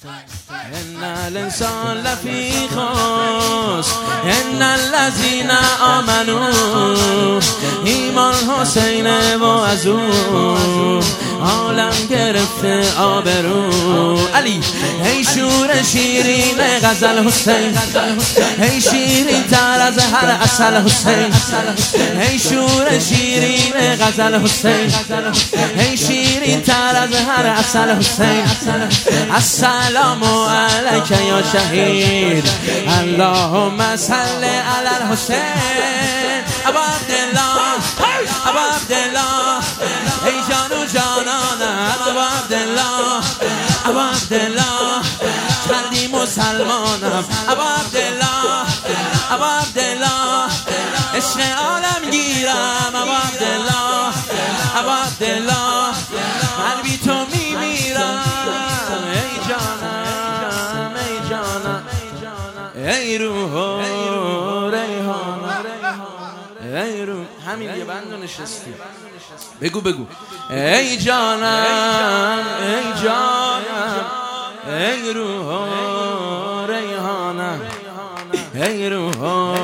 ان الانسان لفی خسر ان الذین آمنوا ایمان حسین و از او عالم گرفته آبرو. علی ای شور شیرین غزل حسین، ای شیرین تر از هر عسل حسین، ای شور شیرین غزل حسین، ای شیرین تر از هر عسل حسین. السلام علیک یا شهید اللهم صل علی الحسین. ابا عبدالله ابا عبدالله ای جان و جانانم ابا عبدالله ابا عبدالله کردی مسلمانم ابا عبدالله ابا عبدالله عشق عالم گیرم ابا عبدالله ابا عبدالله من بی تو میمیرم. ای جانم ای جانم ای روح و ریحانم ای روح. همین یه بند نشستی بگو بگو. ای جانم ای جانم ای روح و ریحانم ای روح.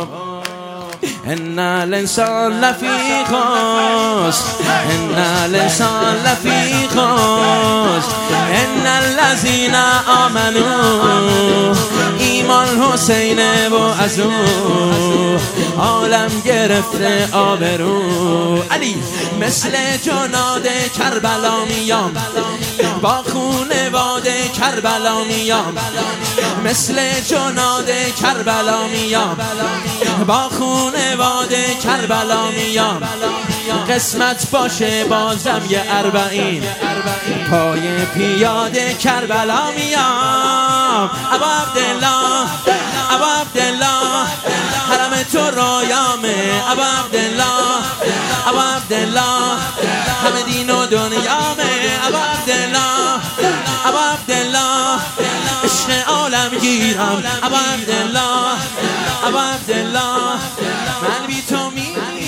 ان الانسان لفی خسر ان الانسان لفی خسر ان الذین آمنوا ایمان حسین و از او عالم گرفته آبرو. علی مثل جناد کربلا میام با خونواد کربلا میام، مثل جناد کربلا میام با خونواد کربلا میام. قسمت باشه بازم یه 40 پای پیاده کربلا میام. ابا عبدالله ابا عبدالله حرم تو رایامه ابا عبدالله ابا عبدالله همه دین و دنیامه ابا عبدالله ابا عبدالله عشق عالم گیرم ابا عبدالله ابا عبدالله من بی تو میمیرم.